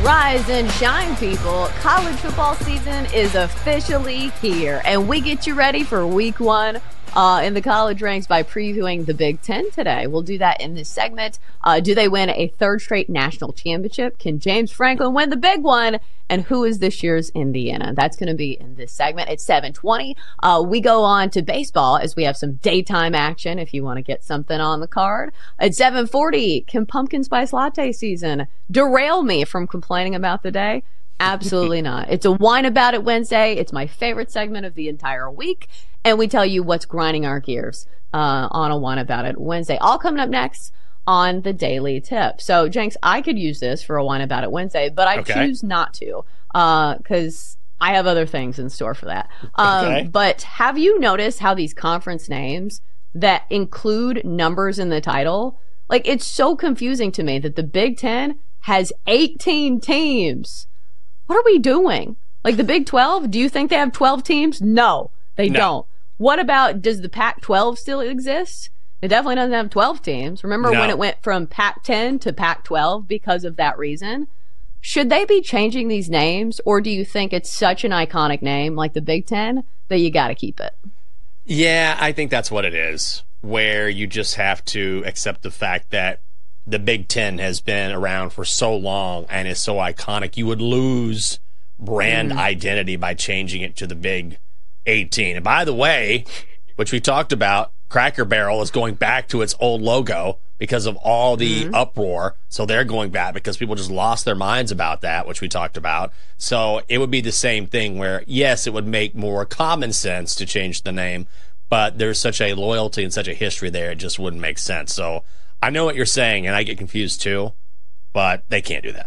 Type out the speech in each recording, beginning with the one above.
Rise and shine, people. College football season is officially here, and we get you ready for week one in the college ranks by previewing the Big Ten today. We'll do that in this segment. Do they win a third straight national championship? Can James Franklin win the big one? And who is this year's Indiana? That's going to be in this segment. It's 7:20. We go on to baseball as we have some daytime action if you want to get something on the card. At 7:40, can pumpkin spice latte season derail me from complaining about the day? Absolutely not. It's a Whine About It Wednesday. It's my favorite segment of the entire week. And we tell you what's grinding our gears on a Whine About It Wednesday. All coming up next on the Daily Tip. So, Jenks, I could use this for a Whine About It Wednesday, but I choose not to because I have other things in store for that. But have you noticed how these conference names that include numbers in the title, like, it's so confusing to me that the Big Ten has 18 teams. What are we doing? Like the Big 12, do you think they have 12 teams? No, they don't. What about, does the Pac-12 still exist? It definitely doesn't have 12 teams. Remember when it went from Pac-10 to Pac-12 because of that reason? Should they be changing these names, or do you think it's such an iconic name like the Big Ten that you got to keep it? Yeah, I think that's what it is, where you just have to accept the fact that the Big Ten has been around for so long and is so iconic. You would lose brand identity by changing it to the Big 18. And by the way, which we talked about, Cracker Barrel is going back to its old logo because of all the uproar. So they're going back because people just lost their minds about that, which we talked about. So it would be the same thing where, yes, it would make more common sense to change the name, but there's such a loyalty and such a history there, it just wouldn't make sense. So I know what you're saying, and I get confused too, but they can't do that.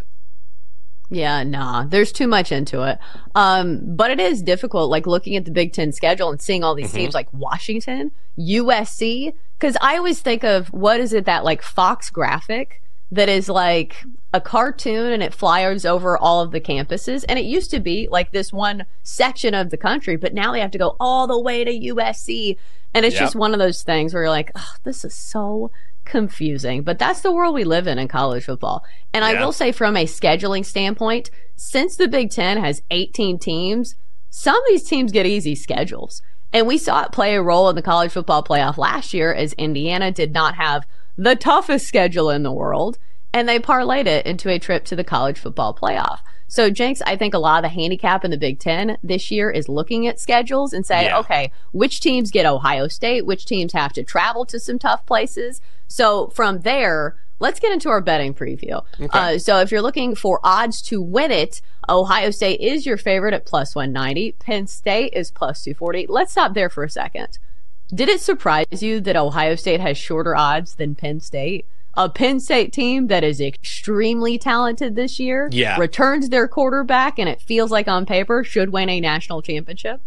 Yeah, nah, there's too much into it. But it is difficult, like looking at the Big Ten schedule and seeing all these teams like Washington, USC, because I always think of, what is it, that like Fox graphic that is like a cartoon and it flies over all of the campuses. And it used to be like this one section of the country, but now they have to go all the way to USC. And it's just one of those things where you're like, oh, this is so confusing, but that's the world we live in college football. And I will say, from a scheduling standpoint, since the Big Ten has 18 teams, some of these teams get easy schedules. And we saw it play a role in the college football playoff last year, as Indiana did not have the toughest schedule in the world, and they parlayed it into a trip to the college football playoff. So, Jenks, I think a lot of the handicap in the Big Ten this year is looking at schedules and saying, okay, which teams get Ohio State, which teams have to travel to some tough places. So from there, let's get into our betting preview. So if you're looking for odds to win it, Ohio State is your favorite at plus 190. Penn State is plus 240. Let's stop there for a second. Did it surprise you that Ohio State has shorter odds than Penn State? A Penn State team that is extremely talented this year, returns their quarterback, and it feels like on paper should win a national championship.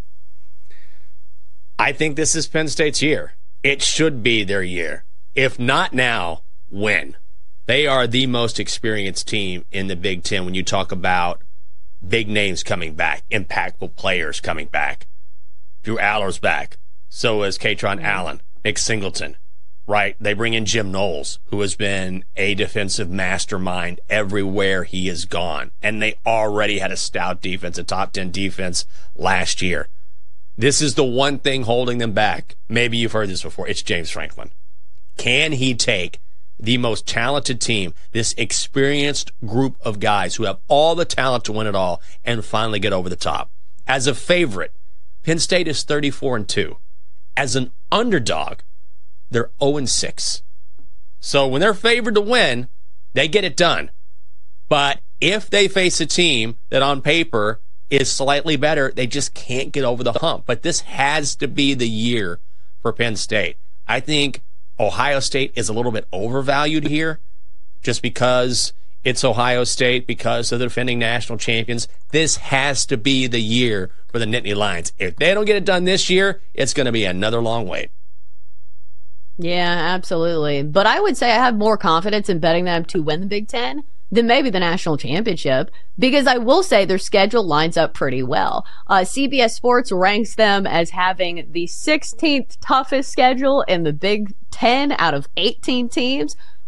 I think this is Penn State's year. It should be their year. If not now, when? They are the most experienced team in the Big Ten when you talk about big names coming back, impactful players coming back. Drew Aller's back. So is Katron Allen, Nick Singleton, right? They bring in Jim Knowles, who has been a defensive mastermind everywhere he has gone. And they already had a stout defense, a top 10 defense last year. This is the one thing holding them back. Maybe you've heard this before. It's James Franklin. Can he take the most talented team, this experienced group of guys who have all the talent to win it all, and finally get over the top? As a favorite, Penn State is 34-2. As an underdog, they're 0-6. So when they're favored to win, they get it done. But if they face a team that on paper is slightly better, they just can't get over the hump. But this has to be the year for Penn State. I think Ohio State is a little bit overvalued here just because it's Ohio State, because of the defending national champions. This has to be the year for the Nittany Lions. If they don't get it done this year, it's going to be another long wait. Yeah, absolutely. But I would say I have more confidence in betting them to win the Big Ten than maybe the national championship, because I will say their schedule lines up pretty well. CBS Sports ranks them as having the 16th toughest schedule in the Big Ten out of 18 teams,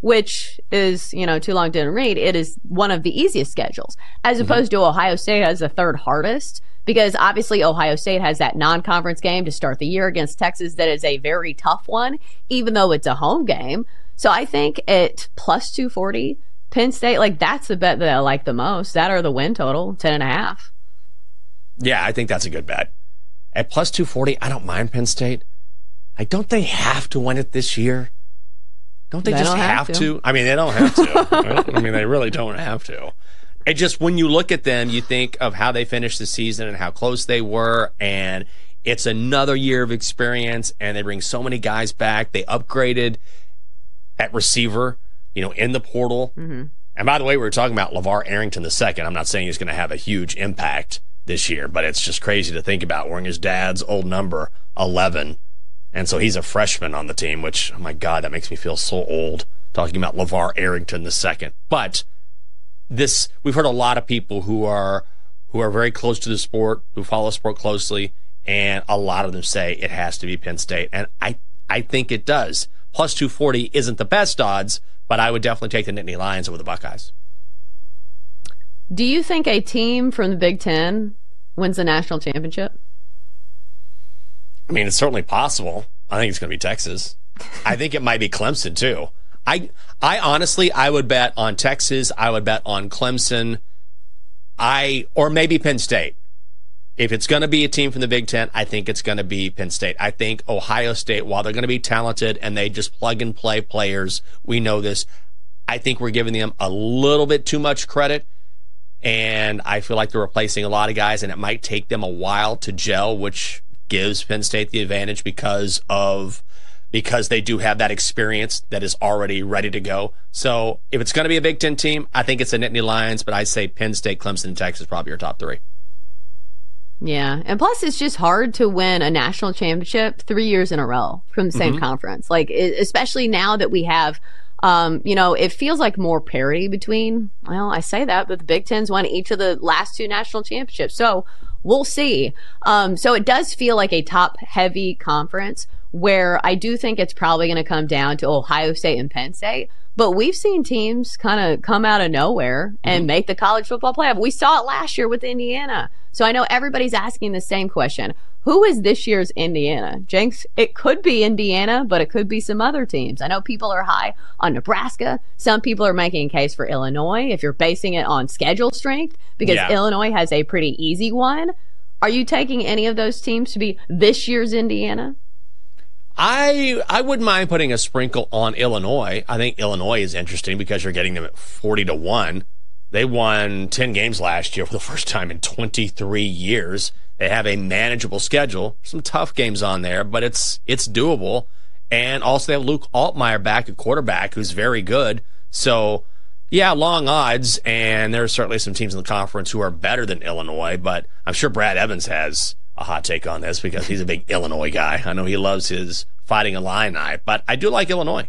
which is, too long didn't read, it is one of the easiest schedules, as opposed to Ohio State has the third hardest, because obviously Ohio State has that non-conference game to start the year against Texas that is a very tough one, even though it's a home game. So I think at plus 240, Penn State, that's the bet that I like the most. That or the win total, 10.5. Yeah, I think that's a good bet. At plus 240, I don't mind Penn State. Don't they have to win it this year? Don't they just have to? I mean, they don't have to. Right? I mean, they really don't have to. It just, when you look at them, you think of how they finished the season and how close they were, and it's another year of experience, and they bring so many guys back. They upgraded at receiver, in the portal. Mm-hmm. And by the way, we were talking about LeVar Arrington II. I'm not saying he's going to have a huge impact this year, but it's just crazy to think about, wearing his dad's old number, 11. And so he's a freshman on the team, which, oh my God, that makes me feel so old, talking about LeVar Arrington II. But we've heard a lot of people who are very close to the sport, who follow the sport closely, and a lot of them say it has to be Penn State. And I think it does. Plus 240 isn't the best odds, but I would definitely take the Nittany Lions over the Buckeyes. Do you think a team from the Big Ten wins the national championship? I mean, it's certainly possible. I think it's going to be Texas. I think it might be Clemson, too. I honestly, I would bet on Texas. I would bet on Clemson. Or maybe Penn State. If it's going to be a team from the Big Ten, I think it's going to be Penn State. I think Ohio State, while they're going to be talented and they just plug and play players, we know this, I think we're giving them a little bit too much credit. And I feel like they're replacing a lot of guys, and it might take them a while to gel, which gives Penn State the advantage because they do have that experience that is already ready to go. So if it's going to be a Big Ten team, I think it's the Nittany Lions, but I say Penn State, Clemson, and Texas probably your top three. Yeah, and plus it's just hard to win a national championship 3 years in a row from the same conference. Especially now that we have, it feels like more parity between, I say that, but the Big Ten's won each of the last two national championships. So we'll see. So it does feel like a top-heavy conference where I do think it's probably going to come down to Ohio State and Penn State. But we've seen teams kind of come out of nowhere and make the college football playoff. We saw it last year with Indiana. So I know everybody's asking the same question. Who is this year's Indiana? Jenks, it could be Indiana, but it could be some other teams. I know people are high on Nebraska. Some people are making a case for Illinois if you're basing it on schedule strength, because Illinois has a pretty easy one. Are you taking any of those teams to be this year's Indiana? I wouldn't mind putting a sprinkle on Illinois. I think Illinois is interesting because you're getting them at 40-1. They won 10 games last year for the first time in 23 years. They have a manageable schedule. Some tough games on there, but it's doable. And also they have Luke Altmaier back at quarterback, who's very good. So, yeah, long odds, and there are certainly some teams in the conference who are better than Illinois, but I'm sure Brad Evans has a hot take on this because he's a big Illinois guy. I know he loves his Fighting Illini, but I do like Illinois.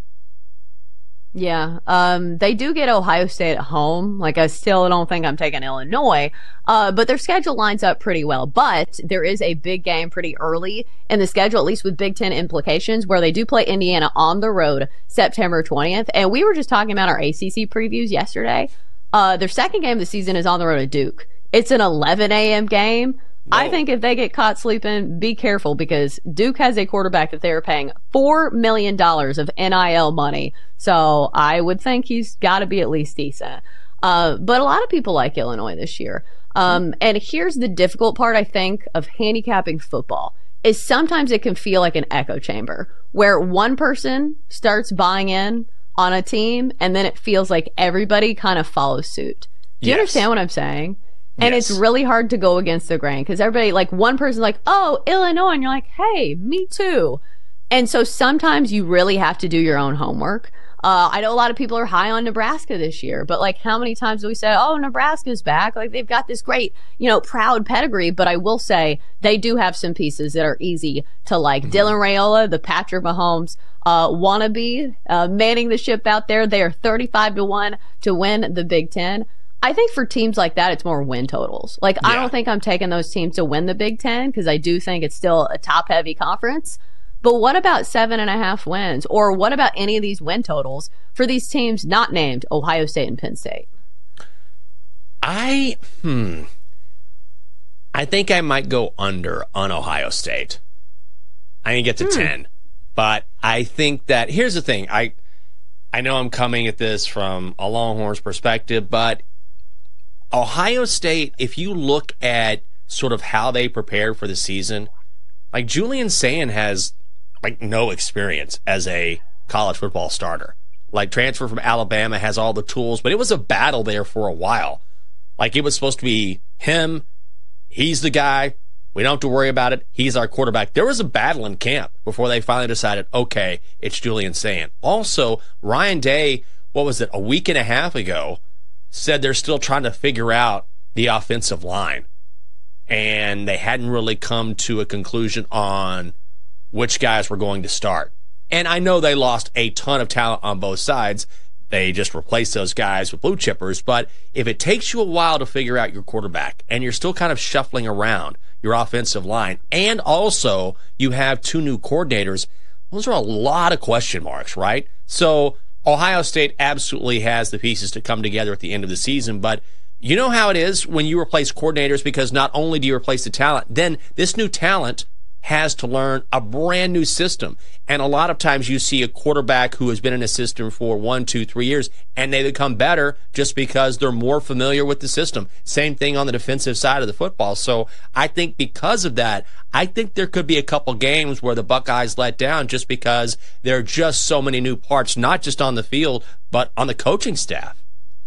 Yeah, they do get Ohio State at home. I still don't think I'm taking Illinois, but their schedule lines up pretty well. But there is a big game pretty early in the schedule, at least with Big Ten implications, where they do play Indiana on the road September 20th. And we were just talking about our ACC previews yesterday. Their second game of the season is on the road at Duke. It's an 11 a.m. game. Whoa. I think if they get caught sleeping, be careful, because Duke has a quarterback that they are paying $4 million of NIL money. So I would think he's got to be at least decent. But a lot of people like Illinois this year. And here's the difficult part, I think, of handicapping football, is sometimes it can feel like an echo chamber where one person starts buying in on a team and then it feels like everybody kind of follows suit. Do you understand what I'm saying? And it's really hard to go against the grain because everybody, one person's like, oh, Illinois. And you're like, hey, me too. And so sometimes you really have to do your own homework. I know a lot of people are high on Nebraska this year, but how many times do we say, oh, Nebraska's back? They've got this great, proud pedigree. But I will say they do have some pieces that are easy to like. Mm-hmm. Dylan Raiola, the Patrick Mahomes wannabe, manning the ship out there. They are 35-1 to win the Big Ten. I think for teams like that, it's more win totals. I don't think I'm taking those teams to win the Big Ten because I do think it's still a top-heavy conference. But what about 7.5 wins? Or what about any of these win totals for these teams not named Ohio State and Penn State? I think I might go under on Ohio State. I didn't get to 10. But I think that, here's the thing. I know I'm coming at this from a Longhorns perspective, but Ohio State, if you look at sort of how they prepared for the season, like Julian Sayin has like no experience as a college football starter. Like transfer from Alabama, has all the tools, but it was a battle there for a while. Like it was supposed to be him, he's the guy, we don't have to worry about it, he's our quarterback. There was a battle in camp before they finally decided, okay, it's Julian Sayin. Also, Ryan Day, what was it, a week and a half ago, said they're still trying to figure out the offensive line. And they hadn't really come to a conclusion on which guys were going to start. And I know they lost a ton of talent on both sides. They just replaced those guys with blue chippers. But if it takes you a while to figure out your quarterback and you're still kind of shuffling around your offensive line, and also you have 2 new coordinators, those are a lot of question marks, right? So Ohio State absolutely has the pieces to come together at the end of the season, but you know how it is when you replace coordinators, because not only do you replace the talent, then this new talent has to learn a brand new system. And a lot of times you see a quarterback who has been in a system for 1, 2, 3 years, and they become better just because they're more familiar with the system. Same thing on the defensive side of the football. So I think because of that, I think there could be a couple games where the Buckeyes let down just because there are just so many new parts, not just on the field, but on the coaching staff.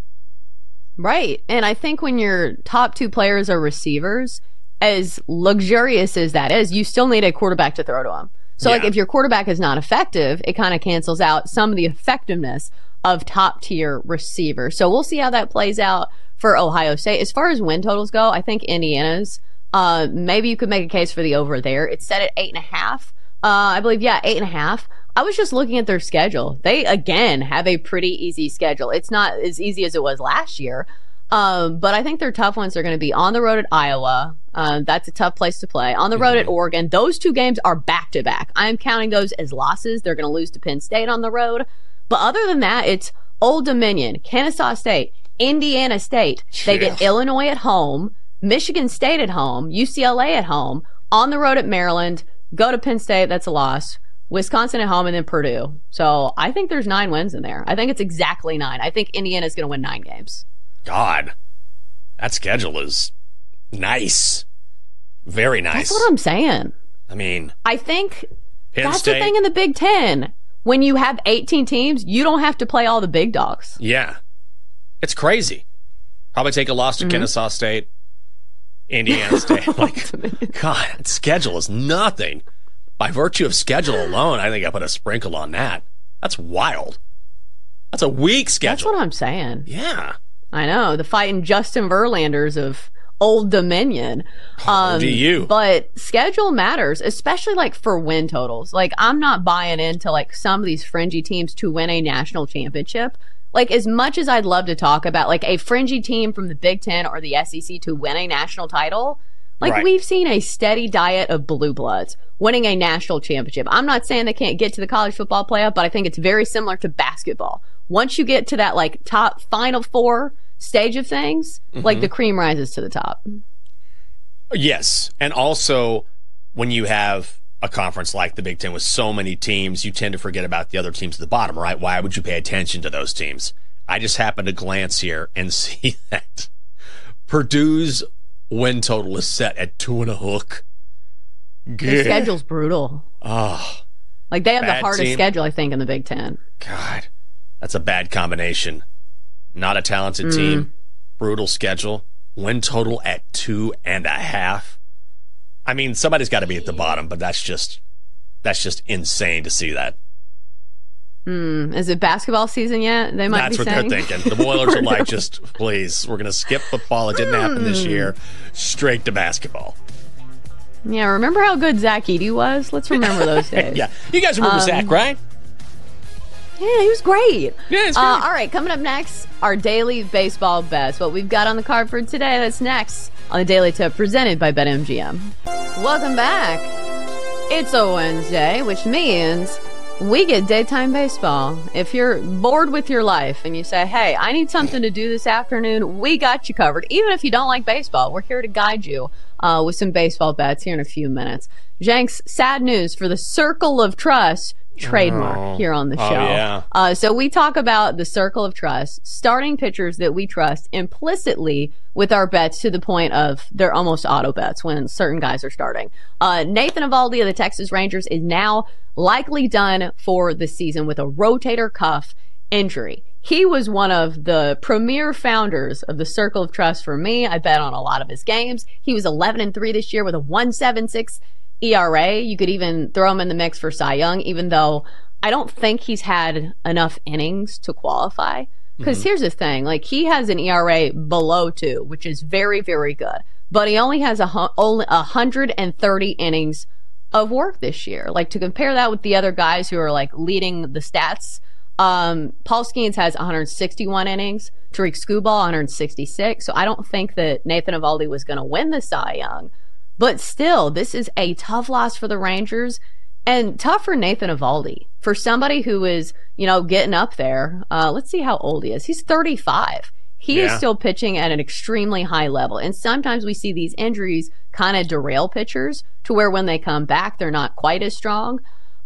Right. And I think when your top 2 players are receivers, as luxurious as that is, you still need a quarterback to throw to them. So, like, if your quarterback is not effective, it kind of cancels out some of the effectiveness of top-tier receivers. So we'll see how that plays out for Ohio State. As far as win totals go, I think Indiana's, maybe you could make a case for the over there. It's set at 8.5. I believe, 8.5. I was just looking at their schedule. They, again, have a pretty easy schedule. It's not as easy as it was last year. But I think their tough ones are going to be on the road at Iowa. That's a tough place to play. On the road at Oregon. Those 2 games are back-to-back. I'm counting those as losses. They're going to lose to Penn State on the road. But other than that, it's Old Dominion, Kennesaw State, Indiana State. They get Illinois at home, Michigan State at home, UCLA at home, on the road at Maryland, go to Penn State, that's a loss, Wisconsin at home, and then Purdue. So I think there's 9 wins in there. I think it's exactly 9. I think Indiana's going to win 9 games. God, that schedule is nice. Very nice. That's what I'm saying. I mean, I think Penn that's State. The thing in the Big Ten. When you have 18 teams, you don't have to play all the big dogs. Yeah. It's crazy. Probably take a loss to Kennesaw State, Indiana State. Like, God, that schedule is nothing. By virtue of schedule alone, I think I put a sprinkle on that. That's wild. That's a weak schedule. That's what I'm saying. Yeah. I know, the fighting Justin Verlanders of Old Dominion. ODU. But schedule matters, especially like for win totals. Like, I'm not buying into like some of these fringy teams to win a national championship. Like, as much as I'd love to talk about like a fringy team from the Big Ten or the SEC to win a national title, like we've seen a steady diet of blue bloods winning a national championship. I'm not saying they can't get to the college football playoff, but I think it's very similar to basketball. Once you get to that like top Final Four stage of things, like the cream rises to the top. Yes. And also, when you have a conference like the Big Ten with so many teams, you tend to forget about the other teams at the bottom, right? Why would you pay attention to those teams? I just happened to glance here and see that Purdue's win total is set at 2.5. Their schedule's brutal. Oh. Like, they have the hardest schedule, I think, in the Big Ten. God. That's a bad combination. Not a talented team. Brutal schedule. Win total at 2.5. I mean, somebody's got to be at the bottom, but that's just insane to see that. Is it basketball season yet? They might That's be what saying. they're thinking. The Boilers are like, just please, we're going to skip football. It didn't happen this year. Straight to basketball. Yeah, remember how good Zach Edey was? Let's remember those days. Yeah, you guys remember Zach, right? Yeah, he was great. Yeah, it's great. All right, coming up next, our daily baseball bets. What we've got on the card for today, that's next on the Daily Tip presented by BetMGM. Welcome back. It's a Wednesday, which means we get daytime baseball. If you're bored with your life and you say, hey, I need something to do this afternoon, we got you covered. Even if you don't like baseball, we're here to guide you with some baseball bets here in a few minutes. Jenks, sad news for the Circle of Trust trademark here on the show. Yeah. So we talk about the Circle of Trust, starting pitchers that we trust implicitly with our bets to the point of they're almost auto bets when certain guys are starting. Nathan Eovaldi of the Texas Rangers is now likely done for the season with a rotator cuff injury. He was one of the premier founders of the Circle of Trust for me. I bet on a lot of his games. He was 11-3 this year with a 1.76 ERA. You could even throw him in the mix for Cy Young, even though I don't think he's had enough innings to qualify. Because here's the thing, like, he has an ERA below 2, which is very, very good. But he only has only 130 innings of work this year. Like, to compare that with the other guys who are, like, leading the stats, Paul Skeens has 161 innings, Tariq Skubal 166. So I don't think that Nathan Eovaldi was going to win the Cy Young. But still, this is a tough loss for the Rangers and tough for Nathan Eovaldi. For somebody who is, getting up there, let's see how old he is. He's 35. He is still pitching at an extremely high level. And sometimes we see these injuries kind of derail pitchers to where when they come back, they're not quite as strong.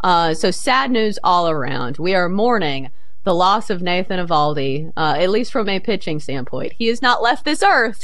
So sad news all around. We are mourning the loss of Nathan Eovaldi, at least from a pitching standpoint. He has not left this earth.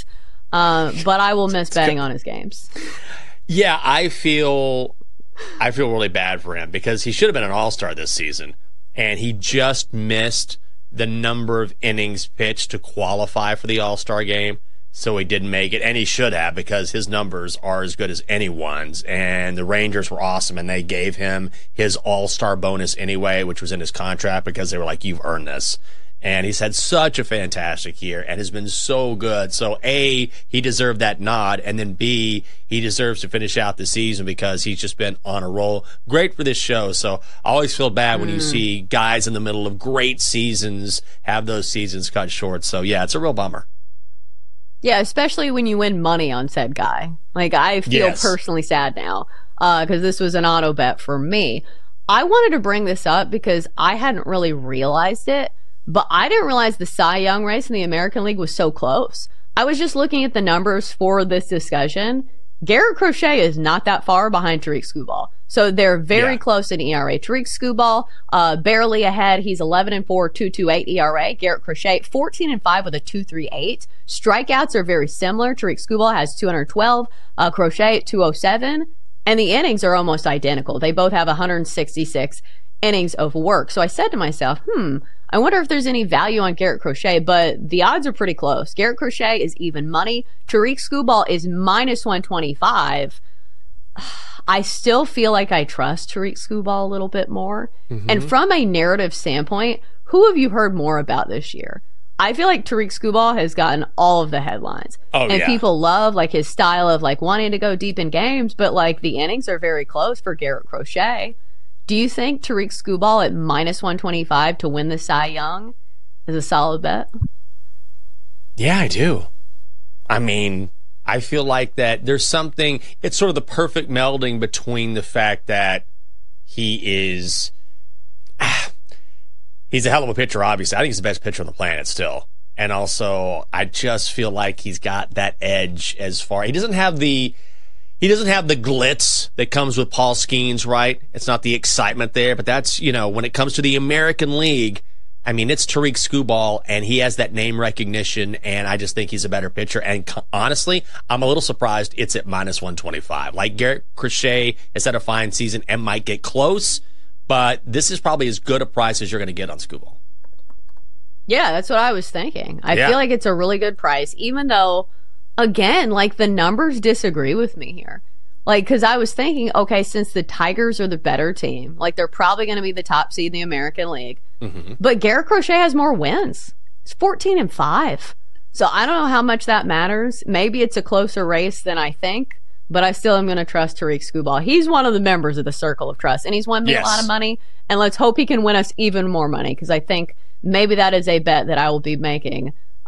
But I will miss betting on his games. Yeah, I feel really bad for him because he should have been an all-star this season, and he just missed the number of innings pitched to qualify for the all-star game, so he didn't make it, and he should have because his numbers are as good as anyone's, and the Rangers were awesome, and they gave him his all-star bonus anyway, which was in his contract because they were like, you've earned this. And he's had such a fantastic year and has been so good. So, A, he deserved that nod, and then B, he deserves to finish out the season because he's just been on a roll. Great for this show. So I always feel bad when you see guys in the middle of great seasons have those seasons cut short. So, yeah, it's a real bummer. Yeah, especially when you win money on said guy. Like, I feel personally sad now because this was an auto bet for me. I wanted to bring this up because I hadn't really realized it. But I didn't realize the Cy Young race in the American League was so close. I was just looking at the numbers for this discussion. Garrett Crochet is not that far behind Tariq Skubal. So they're very close in ERA. Tariq Skubal, barely ahead. He's 11-4, 2.28 ERA. Garrett Crochet, 14-5 with a 2.38. Strikeouts are very similar. Tariq Skubal has 212, Crochet at 207. And the innings are almost identical. They both have 166 innings of work. So I said to myself, I wonder if there's any value on Garrett Crochet, but the odds are pretty close. Garrett Crochet is even money. Tariq Skubal is minus 125. I still feel like I trust Tariq Skubal a little bit more. And from a narrative standpoint, who have you heard more about this year? I feel like Tariq Skubal has gotten all of the headlines. And people love like his style of like wanting to go deep in games, but like the innings are very close for Garrett Crochet. Do you think Tariq Skubal at minus 125 to win the Cy Young is a solid bet? Yeah, I do. I mean, I feel like that there's something, it's sort of the perfect melding between the fact that he is, he's a hell of a pitcher, obviously. I think he's the best pitcher on the planet still. And also, I just feel like he's got that edge as far, he doesn't have the glitz that comes with Paul Skeens, right? It's not the excitement there, but that's, when it comes to the American League, I mean, it's Tariq Skubal, and he has that name recognition, and I just think he's a better pitcher. And honestly, I'm a little surprised it's at minus 125. Like, Garrett Crochet has had a fine season and might get close, but this is probably as good a price as you're going to get on Skubal. Yeah, that's what I was thinking. I feel like it's a really good price, even though, again, like, the numbers disagree with me here. Like, because I was thinking, okay, since the Tigers are the better team, like, they're probably going to be the top seed in the American League. But Garrett Crochet has more wins. It's 14-5. So I don't know how much that matters. Maybe it's a closer race than I think, but I still am going to trust Tariq Skubal. He's one of the members of the Circle of Trust, and he's won me a lot of money. And let's hope he can win us even more money, because I think maybe that is a bet that I will be making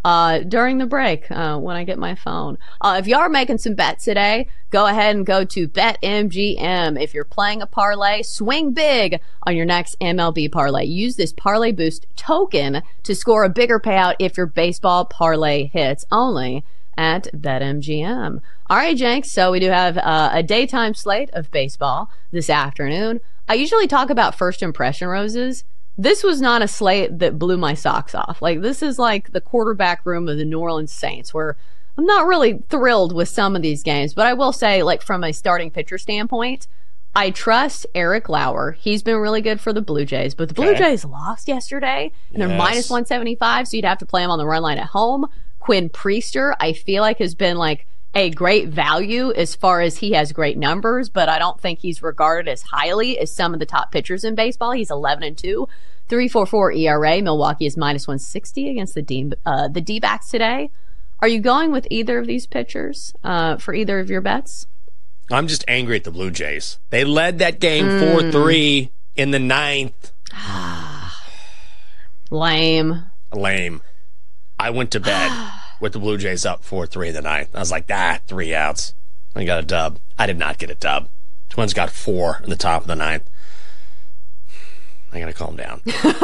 during the break when I get my phone. If you are making some bets today, go ahead and go to BetMGM. If you're playing a parlay, swing big on your next MLB parlay. Use this Parlay Boost token to score a bigger payout if your baseball parlay hits, only at BetMGM. All right, Jenks, so we do have a daytime slate of baseball this afternoon. I usually talk about first impression roses. This was not a slate that blew my socks off. Like, this is like the quarterback room of the New Orleans Saints, where I'm not really thrilled with some of these games. But I will say, like, from a starting pitcher standpoint, I trust Eric Lauer. He's been really good for the Blue Jays. But the Blue Jays lost yesterday, and they're minus 175, so you'd have to play him on the run line at home. Quinn Priester, I feel like, has been, like, a great value as far as he has great numbers, but I don't think he's regarded as highly as some of the top pitchers in baseball. He's 11-2, 3.44 ERA. Milwaukee is minus 160 against the D-backs today. Are you going with either of these pitchers for either of your bets? I'm just angry at the Blue Jays. They led that game 4-3 in the ninth. Lame. I went to bed with the Blue Jays up 4-3 in the ninth. I was like, 3 outs. I got a dub. I did not get a dub. Twins got 4 in the top of the ninth. I got to calm down.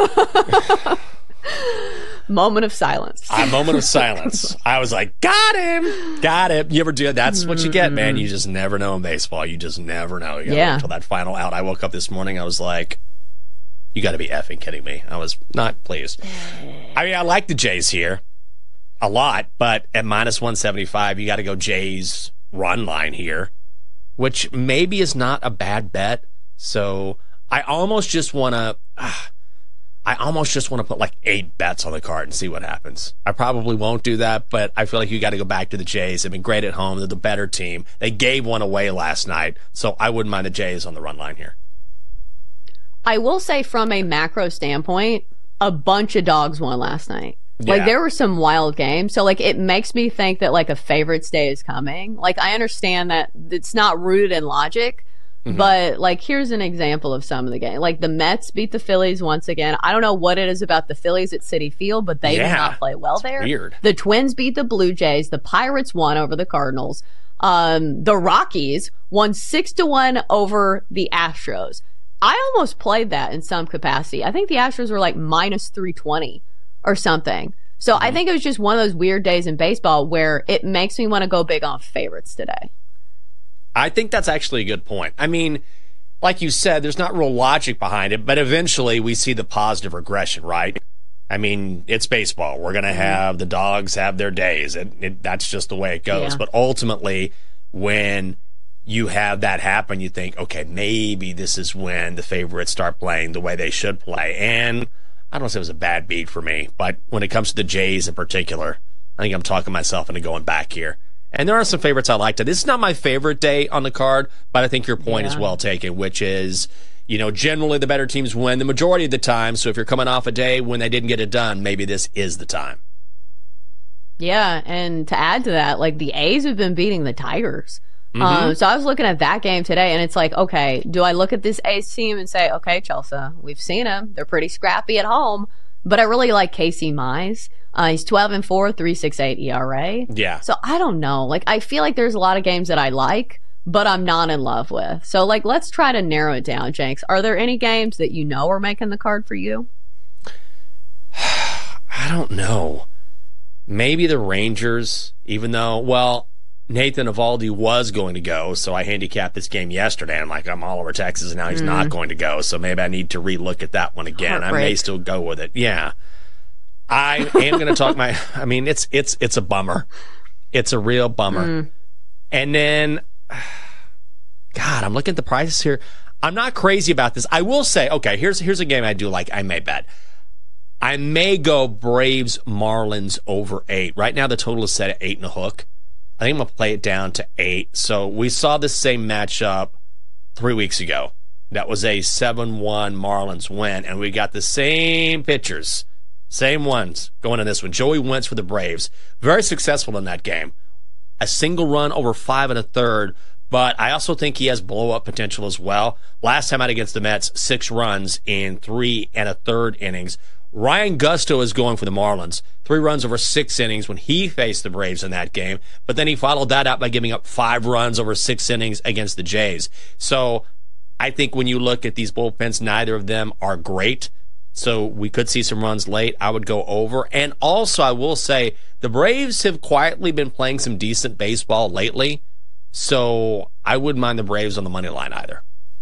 Moment of silence. A moment of silence. I was like, got him. You ever do that? That's what you get, man. You just never know in baseball. You just never know. You got to wait until that final out. I woke up this morning. I was like, you got to be effing kidding me. I was not pleased. I mean, I like the Jays here a lot, but at minus 175, you got to go Jays run line here, which maybe is not a bad bet. So I almost just want to put like 8 bets on the card and see what happens. I probably won't do that, but I feel like you got to go back to the Jays. They've been great at home. They're the better team. They gave one away last night, so I wouldn't mind the Jays on the run line here. I will say, from a macro standpoint, a bunch of dogs won last night. Like, there were some wild games. So, like, it makes me think that, like, a favorites day is coming. Like, I understand that it's not rooted in logic, but, like, here's an example of some of the game. Like, the Mets beat the Phillies once again. I don't know what it is about the Phillies at Citi Field, but they did not play well there. Weird. The Twins beat the Blue Jays. The Pirates won over the Cardinals. The Rockies won 6-1 over the Astros. I almost played that in some capacity. I think the Astros were like minus 320 or something. So I think it was just one of those weird days in baseball where it makes me want to go big on favorites today. I think that's actually a good point. I mean, like you said, there's not real logic behind it, but eventually we see the positive regression, right? I mean, it's baseball. We're going to have the dogs have their days. That's just the way it goes. Yeah. But ultimately, when you have that happen, you think, okay, maybe this is when the favorites start playing the way they should play. And I don't say it was a bad beat for me, but when it comes to the Jays in particular, I think I'm talking myself into going back here. And there are some favorites I liked. This is not my favorite day on the card, but I think your point is well taken, which is, you know, generally the better teams win the majority of the time. So if you're coming off a day when they didn't get it done, maybe this is the time. Yeah, and to add to that, like, the A's have been beating the Tigers. So I was looking at that game today, and it's like, okay, do I look at this A's team and say, okay, Chelsea, we've seen them. They're pretty scrappy at home. But I really like Casey Mize. He's 12-4, 3.68 ERA. Yeah. So I don't know. Like, I feel like there's a lot of games that I like, but I'm not in love with. So, like, let's try to narrow it down, Jenks. Are there any games that you know are making the card for you? I don't know. Maybe the Rangers, even though, well, Nathan Eovaldi was going to go, so I handicapped this game yesterday. I'm like, I'm all over Texas, and now he's not going to go, so maybe I need to relook at that one again. I may still go with it. Yeah. I am going to talk I mean, it's a bummer. It's a real bummer. And then, God, I'm looking at the prices here. I'm not crazy about this. I will say, okay, here's a game I do like. I may bet. I may go Braves Marlins over 8. Right now the total is set at 8.5. I think I'm going to play it down to 8. So we saw this same matchup 3 weeks ago. That was a 7-1 Marlins win, and we got the same pitchers, same ones going in this one. Joey Wentz for the Braves, very successful in that game. A single run over 5 1/3, but I also think he has blow-up potential as well. Last time out against the Mets, 6 runs in 3 1/3 innings. Ryan Gusto is going for the Marlins. 3 runs over 6 innings when he faced the Braves in that game. But then he followed that up by giving up 5 runs over 6 innings against the Jays. So I think when you look at these bullpens, neither of them are great. So we could see some runs late. I would go over. And also, I will say, the Braves have quietly been playing some decent baseball lately. So I wouldn't mind the Braves on the money line either.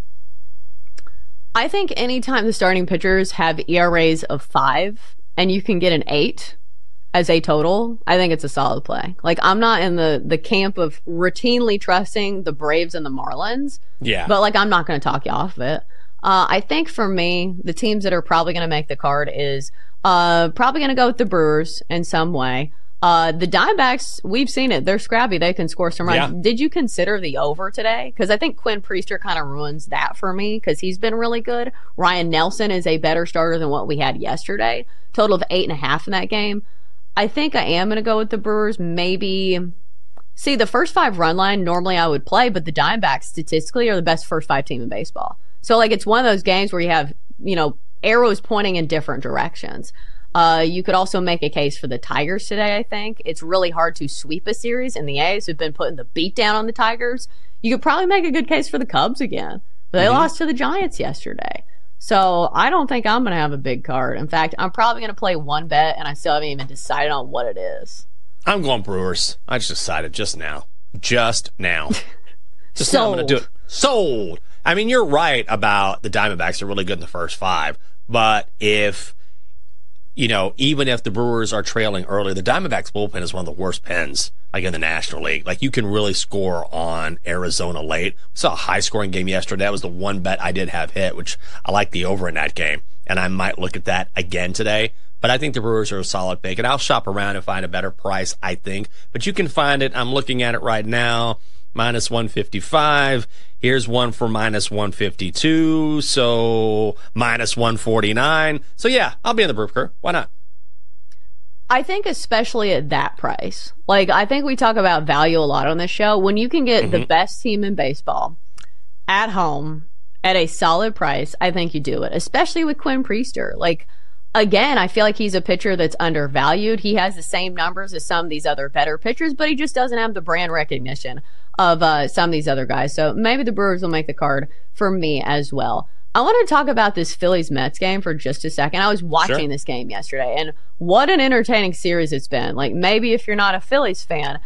I think anytime the starting pitchers have ERAs of 5 and you can get an 8 as a total, I think it's a solid play. Like, I'm not in the camp of routinely trusting the Braves and the Marlins. Yeah. But, like, I'm not going to talk you off of it. I think for me, the teams that are probably going to make the card is probably going to go with the Brewers in some way. The Diamondbacks, we've seen it. They're scrappy. They can score some runs. Yeah. Did you consider the over today? Because I think Quinn Priester kind of ruins that for me because he's been really good. Ryan Nelson is a better starter than what we had yesterday. Total of 8.5 in that game. I think I am going to go with the Brewers. Maybe. See, the first 5 run line, normally I would play, but the Diamondbacks statistically are the best first 5 team in baseball. So, like, it's one of those games where you have, arrows pointing in different directions. You could also make a case for the Tigers today, I think. It's really hard to sweep a series, and the A's have been putting the beat down on the Tigers. You could probably make a good case for the Cubs again. But they lost to the Giants yesterday. So I don't think I'm going to have a big card. In fact, I'm probably going to play one bet, and I still haven't even decided on what it is. I'm going Brewers. I just decided just now. Just now. Just Sold. now I'm going to do it. Sold. I mean, you're right about the Diamondbacks are really good in the first 5. But if... even if the Brewers are trailing early, the Diamondbacks bullpen is one of the worst pens, like in the National League. Like, you can really score on Arizona late. We saw a high-scoring game yesterday. That was the one bet I did have hit, which I like the over in that game. And I might look at that again today. But I think the Brewers are a solid pick. And I'll shop around and find a better price, I think. But you can find it. I'm looking at it right now. Minus 155. Here's one for minus 152. So minus 149. So yeah, I'll be in the Brew Crew. Why not? I think especially at that price. Like, I think we talk about value a lot on this show. When you can get the best team in baseball at home at a solid price, I think you do it, especially with Quinn Priester. Like, again, I feel like he's a pitcher that's undervalued. He has the same numbers as some of these other better pitchers, but he just doesn't have the brand recognition of some of these other guys. So maybe the Brewers will make the card for me as well. I want to talk about this Phillies-Mets game for just a second. I was watching this game yesterday, and what an entertaining series it's been. Like, maybe if you're not a Phillies fan,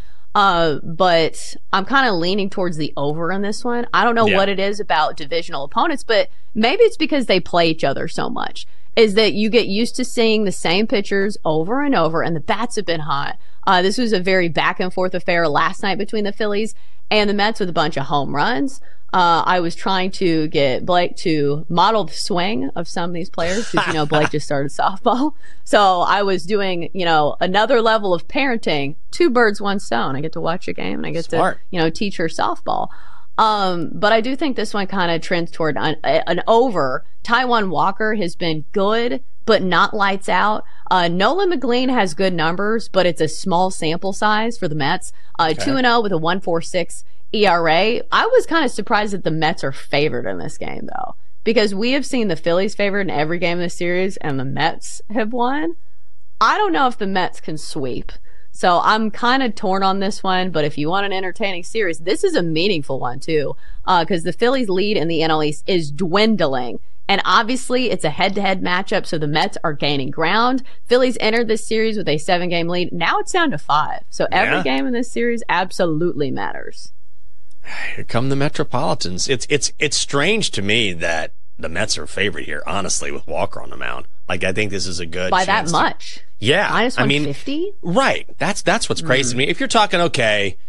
but I'm kind of leaning towards the over in this one. I don't know what it is about divisional opponents, but maybe it's because they play each other so much, is that you get used to seeing the same pitchers over and over, and the bats have been hot. This was a very back-and-forth affair last night between the Phillies and the Mets with a bunch of home runs. I was trying to get Blake to model the swing of some of these players because, Blake just started softball. So I was doing, another level of parenting. 2 birds, 1 stone. I get to watch a game and I get to, teach her softball. But I do think this one kind of trends toward an over. Taijuan Walker has been good, but not lights out. Nolan McLean has good numbers, but it's a small sample size for the Mets. 2-0 with a 1.46 ERA. I was kind of surprised that the Mets are favored in this game, though, because we have seen the Phillies favored in every game of the series, and the Mets have won. I don't know if the Mets can sweep. So I'm kind of torn on this one, but if you want an entertaining series, this is a meaningful one, too, because the Phillies' lead in the NL East is dwindling. And obviously, it's a head-to-head matchup, so the Mets are gaining ground. Phillies entered this series with a 7-game lead. Now it's down to 5. So every game in this series absolutely matters. Here come the Metropolitans. It's strange to me that the Mets are favored here, honestly, with Walker on the mound. Like, I think this is a good by chance that much. Yeah. Minus 150? Right. That's what's crazy to me. If you're talking, okay,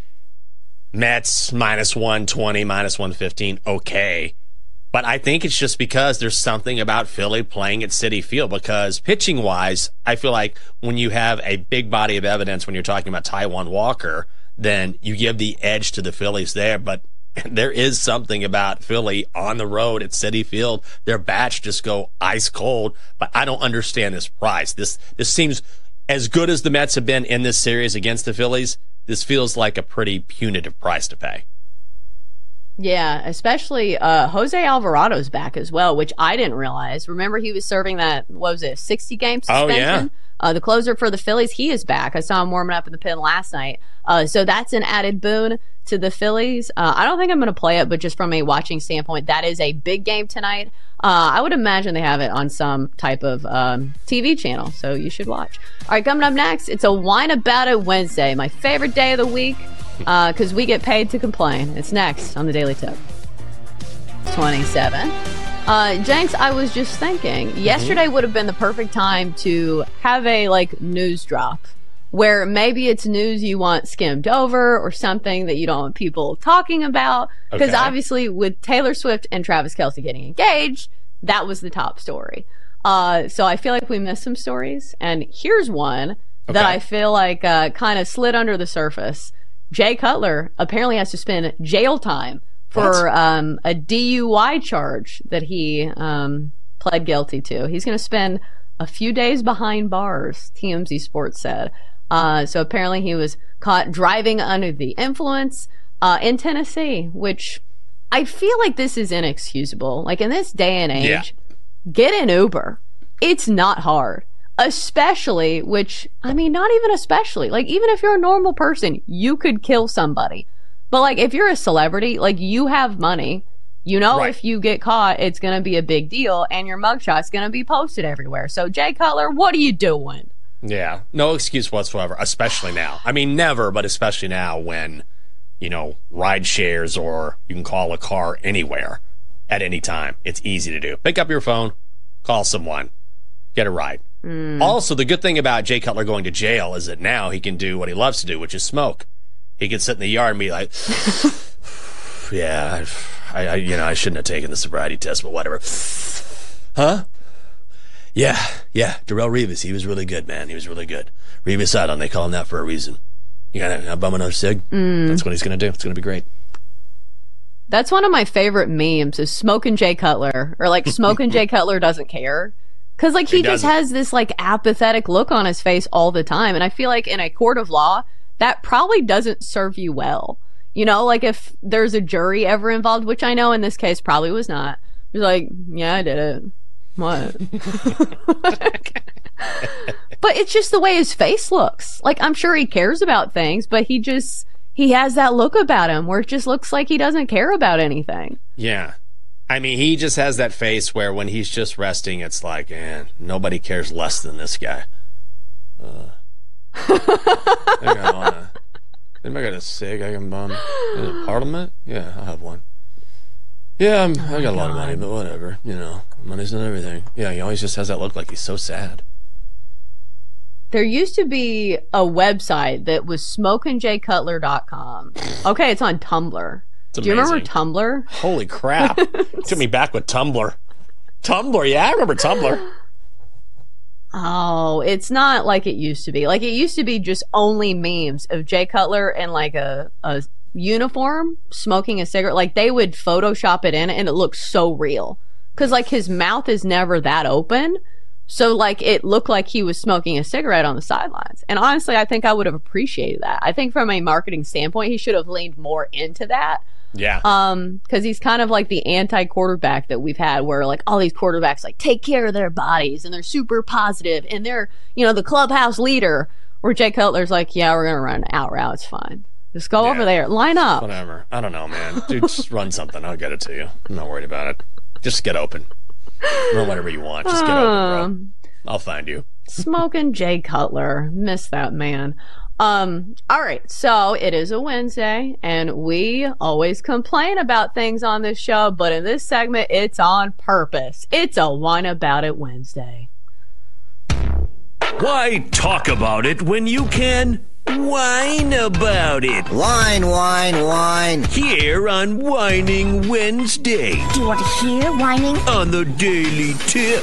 Mets minus 120, minus 115, okay. But I think it's just because there's something about Philly playing at Citi Field, because pitching-wise, I feel like when you have a big body of evidence when you're talking about Taijuan Walker, then you give the edge to the Phillies there. But there is something about Philly on the road at Citi Field. Their bats just go ice cold. But I don't understand this price. This seems, as good as the Mets have been in this series against the Phillies, this feels like a pretty punitive price to pay. Yeah, especially Jose Alvarado's back as well, which I didn't realize. Remember, he was serving that, what was it, 60-game suspension? Oh, yeah. The closer for the Phillies, he is back. I saw him warming up in the pen last night. So that's an added boon to the Phillies. I don't think I'm going to play it, but just from a watching standpoint, that is a big game tonight. I would imagine they have it on some type of TV channel, so you should watch. All right, coming up next, it's a Whine About It Wednesday, my favorite day of the week, because we get paid to complain. It's next on the Daily Tip. 27. Jenks, I was just thinking, yesterday would have been the perfect time to have a news drop where maybe it's news you want skimmed over or something that you don't want people talking about. Because obviously with Taylor Swift and Travis Kelce getting engaged, that was the top story. So I feel like we missed some stories. And here's one that I feel like kind of slid under the surface. Jay Cutler apparently has to spend jail time for a DUI charge that he pled guilty to. He's going to spend a few days behind bars, TMZ Sports said. So apparently he was caught driving under the influence in Tennessee, which I feel like this is inexcusable. Like in this day and age, get an Uber. It's not hard. Especially, which, I mean, not even especially. Like, even if you're a normal person, you could kill somebody. But, like, if you're a celebrity, like, you have money. You know, if you get caught, it's going to be a big deal, and your mugshot's going to be posted everywhere. So, Jay Cutler, what are you doing? Yeah, no excuse whatsoever, especially now. I mean, never, but especially now when, you know, ride shares or you can call a car anywhere at any time. It's easy to do. Pick up your phone, call someone, get a ride. Also, the good thing about Jay Cutler going to jail is that now he can do what he loves to do, which is smoke. He can sit in the yard and be like, yeah, I shouldn't have taken the sobriety test, but whatever. Huh? Yeah, Darrelle Revis, he was really good, man. He was really good. Revis Island, they call him that for a reason. You gotta bum another cig? That's what he's gonna do. It's gonna be great. That's one of my favorite memes is Smoking Jay Cutler, or like Smoking Jay Cutler doesn't care. Because, like, he just has this, like, apathetic look on his face all the time. And I feel like in a court of law, that probably doesn't serve you well. You know, like, if there's a jury ever involved, which I know in this case probably was not. He's like, yeah, I did it. What? But it's just the way his face looks. Like, I'm sure he cares about things, but he has that look about him where it just looks like he doesn't care about anything. Yeah. I mean, he just has that face where when he's just resting, it's like, man, nobody cares less than this guy. Anybody got a cig I can bum in a Parliament? Yeah, I'll have one. Yeah, I got a lot of money, but whatever. You know, money's not everything. Yeah, he always just has that look like he's so sad. There used to be a website that was smokingjcutler.com. Okay, it's on Tumblr. Do you remember Tumblr? Holy crap. Took me back with Tumblr. Tumblr, yeah, I remember Tumblr. Oh, it's not like it used to be. Like, it used to be just only memes of Jay Cutler in, like, a uniform smoking a cigarette. Like, they would Photoshop it in, and it looks so real. Because, like, his mouth is never that open. So, like, it looked like he was smoking a cigarette on the sidelines. And honestly, I think I would have appreciated that. I think from a marketing standpoint, he should have leaned more into that. Yeah. Because he's kind of like the anti-quarterback that we've had where, like, all these quarterbacks, like, take care of their bodies and they're super positive and they're, you know, the clubhouse leader. Where Jay Cutler's like, yeah, we're going to run an out route. It's fine. Just go over there. Line up. Whatever. I don't know, man. Dude, just run something. I'll get it to you. I'm not worried about it. Just get open. Run whatever you want. Just get open, bro. I'll find you. Smoking Jay Cutler. Miss that man. All right. So it is a Wednesday, and we always complain about things on this show, but in this segment, it's on purpose. It's a Whine About It Wednesday. Why talk about it when you can whine about it? Whine, whine, whine. Here on Whining Wednesday. Do you want to hear whining? On the Daily Tip.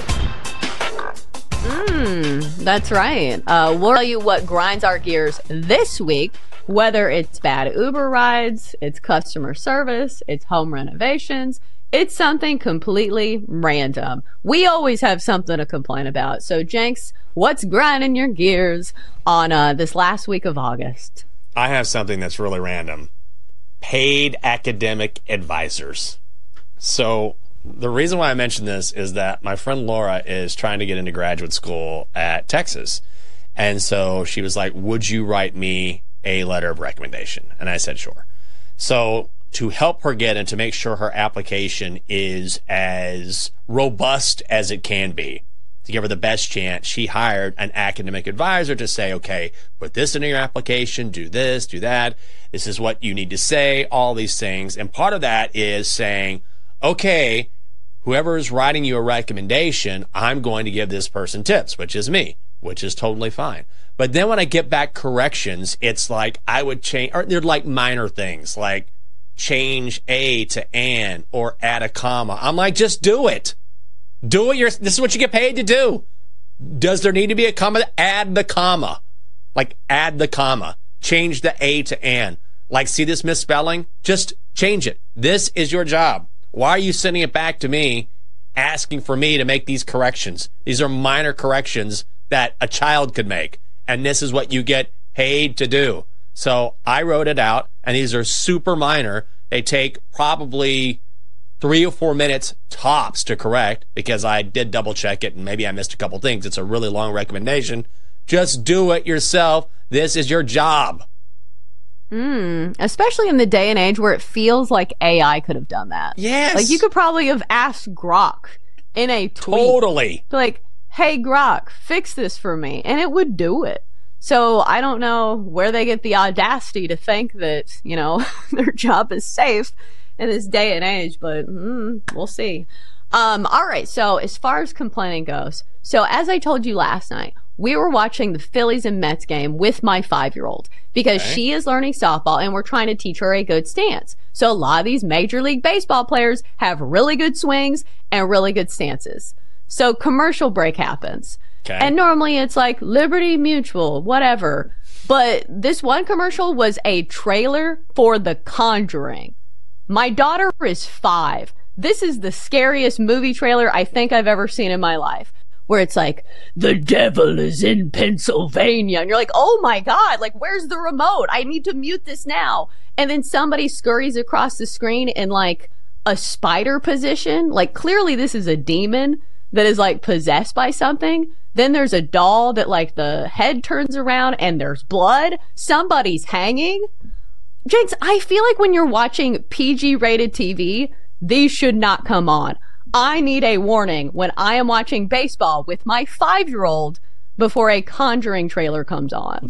That's right. We'll tell you what grinds our gears this week, whether it's bad Uber rides, it's customer service, it's home renovations, it's something completely random. We always have something to complain about. So, Jenks, what's grinding your gears on this last week of August? I have something that's really random. paid academic advisors. So the reason why I mention this is that my friend Laura is trying to get into graduate school at Texas. And so she was like, would you write me a letter of recommendation? And I said, sure. So to help her get in, to make sure her application is as robust as it can be, to give her the best chance, she hired an academic advisor to say, okay, put this in your application, do this, do that. This is what you need to say, all these things. And part of that is saying, okay, whoever is writing you a recommendation, I'm going to give this person tips, which is me, which is totally fine. But then when I get back corrections, it's like I would change, or they're like minor things, like change a to an or add a comma. I'm like, just do it. Do it. This is what you get paid to do. Does there need to be a comma? Add the comma. Like, add the comma. Change the a to an. Like, see this misspelling? Just change it. This is your job. Why are you sending it back to me, asking for me to make these corrections? These are minor corrections that a child could make. And this is what you get paid to do. So I wrote it out, and these are super minor. They take probably 3 or 4 minutes tops to correct, because I did double check it and maybe I missed a couple things. It's a really long recommendation. Just do it yourself. This is your job. Especially in the day and age where it feels like AI could have done that. Yes. Like, you could probably have asked Grok in a tweet. Totally. Like, hey, Grok, fix this for me. And it would do it. So I don't know where they get the audacity to think that, you know, their job is safe in this day and age, but we'll see. All right. So as far as complaining goes, so as I told you last night, we were watching the Phillies and Mets game with my 5-year-old because she is learning softball and we're trying to teach her a good stance. So a lot of these Major League Baseball players have really good swings and really good stances. So commercial break happens. Okay. And normally it's like Liberty Mutual, whatever. But this one commercial was a trailer for The Conjuring. My daughter is 5. This is the scariest movie trailer I think I've ever seen in my life. Where it's like, the devil is in Pennsylvania. And you're like, oh my God, like, where's the remote? I need to mute this now. And then somebody scurries across the screen in like a spider position. Like, clearly this is a demon that is like possessed by something. Then there's a doll that like the head turns around and there's blood. Somebody's hanging. Jenks, I feel like when you're watching PG rated TV, these should not come on. I need a warning when I am watching baseball with my 5-year-old before a Conjuring trailer comes on.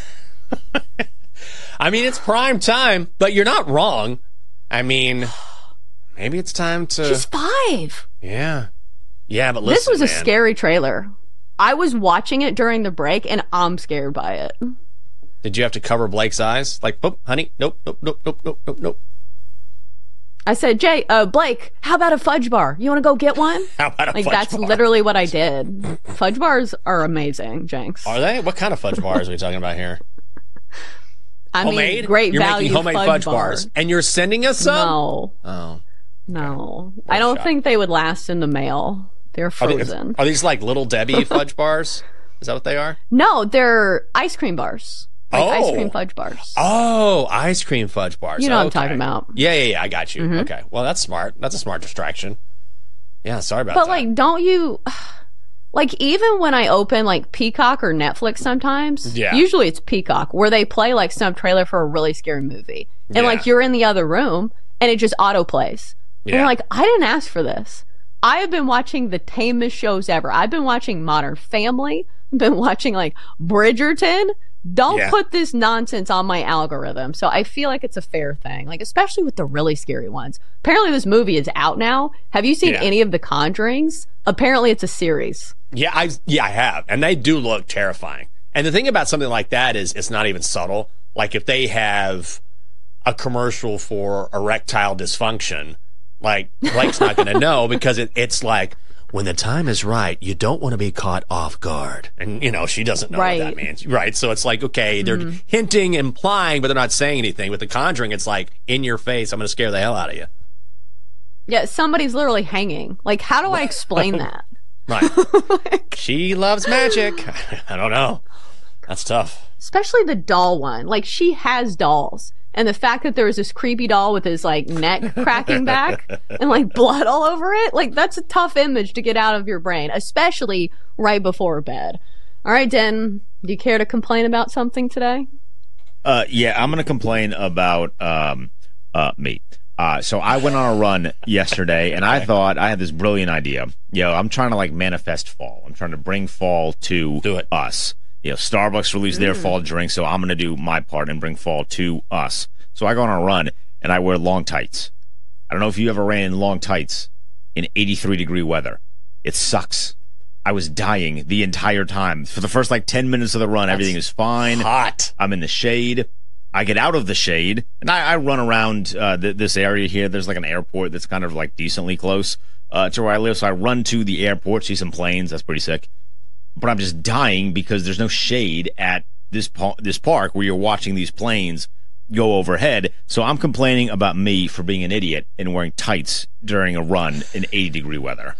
I mean, it's prime time, but you're not wrong. I mean, maybe it's time to... She's 5. Yeah. Yeah, but listen, this was a man. Scary trailer. I was watching it during the break, and I'm scared by it. Did you have to cover Blake's eyes? Like, oh, honey, nope, nope, nope, nope, nope, nope, nope. I said, Blake, how about a fudge bar? You want to go get one? How about a fudge that's bar? Literally what I did. Fudge bars are amazing, Jenks. Are they? What kind of fudge bars are we talking about here? I homemade? mean, great You're value making homemade fudge bar. bars. And you're sending us some? No. Oh. No. I don't think they would last in the mail. They're frozen. Are these like Little Debbie fudge bars? Is that what they are? No, they're ice cream bars. Like ice cream fudge bars. Oh, ice cream fudge bars. You know what I'm talking about. Yeah, I got you. Mm-hmm. Okay. Well, that's smart. That's a smart distraction. Yeah, sorry about that. But, like, don't you... Like, even when I open, like, Peacock or Netflix sometimes, usually it's Peacock, where they play, like, some trailer for a really scary movie. And, like, you're in the other room, and it just auto-plays. And you're like, I didn't ask for this. I have been watching the tamest shows ever. I've been watching Modern Family. I've been watching, like, Bridgerton. Don't put this nonsense on my algorithm. So I feel like it's a fair thing, like, especially with the really scary ones. Apparently this movie is out now. Have you seen any of The Conjurings? Apparently it's a series. Yeah, I have. And they do look terrifying. And the thing about something like that is it's not even subtle. Like, if they have a commercial for erectile dysfunction, like, Blake's not going to know, because it's like, when the time is right, you don't want to be caught off guard. And, you know, she doesn't know what that means. Right. So it's like, okay, they're hinting, implying, but they're not saying anything. With The Conjuring, it's like, in your face, I'm going to scare the hell out of you. Yeah, somebody's literally hanging. Like, how do I explain that? Right. She loves magic. I don't know. That's tough. Especially the doll one. Like, she has dolls. And the fact that there was this creepy doll with his, like, neck cracking back and, like, blood all over it, like, that's a tough image to get out of your brain, especially right before bed. All right, Den, do you care to complain about something today? Yeah, I'm going to complain about me. So I went on a run yesterday, and I thought I had this brilliant idea. I'm trying to, like, manifest fall. I'm trying to bring fall to us. Starbucks released their fall drink, so I'm going to do my part and bring fall to us. So I go on a run, and I wear long tights. I don't know if you ever ran in long tights in 83-degree weather. It sucks. I was dying the entire time. For the first, 10 minutes of the run, everything is fine. Hot. I'm in the shade. I get out of the shade, and I run around this area here. There's, an airport that's kind of, decently close to where I live. So I run to the airport, see some planes. That's pretty sick. But I'm just dying because there's no shade at this park where you're watching these planes go overhead. So I'm complaining about me for being an idiot and wearing tights during a run in 80-degree weather.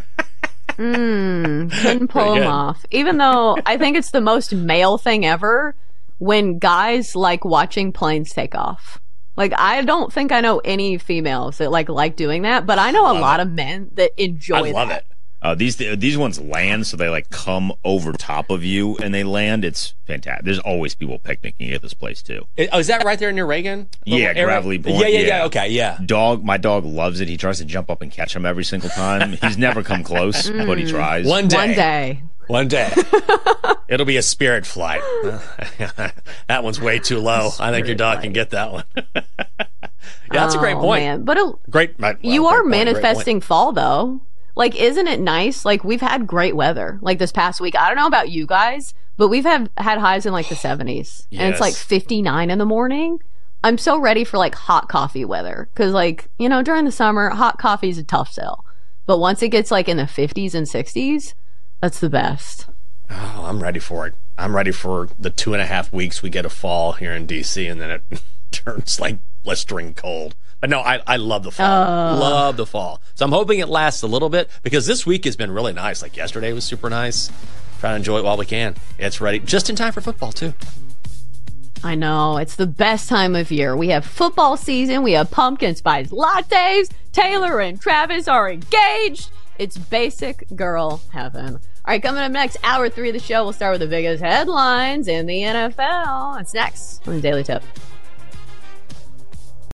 Couldn't pull them off. Even though I think it's the most male thing ever when guys like watching planes take off. I don't think I know any females that like doing that, but I know a lot of men that enjoy I love that. it. These ones land, so they come over top of you and they land. It's fantastic. There's always people picnicking at this place too. Is that right there near Reagan? Yeah, Gravelly Point. Yeah. Okay, yeah. My dog loves it. He tries to jump up and catch him every single time. He's never come close, but he tries. One day. It'll be a Spirit flight. That one's way too low. I think your dog can get that one. That's a great point. Man. But you are manifesting fall, though. Isn't it nice? We've had great weather, this past week. I don't know about you guys, but we've had highs in, the 70s. Yes. And it's, 59 in the morning. I'm so ready for, hot coffee weather. Because, during the summer, hot coffee is a tough sell. But once it gets, in the 50s and 60s, that's the best. Oh, I'm ready for it. I'm ready for the 2.5 weeks we get a fall here in D.C., and then it turns, blistering cold. But no, I love the fall. Love the fall. So I'm hoping it lasts a little bit because this week has been really nice. Yesterday was super nice. Try to enjoy it while we can. It's ready just in time for football, too. I know. It's the best time of year. We have football season. We have pumpkin spice lattes. Taylor and Travis are engaged. It's basic girl heaven. All right, coming up next, hour 3 of the show, we'll start with the biggest headlines in the NFL. It's next on the Daily Tip.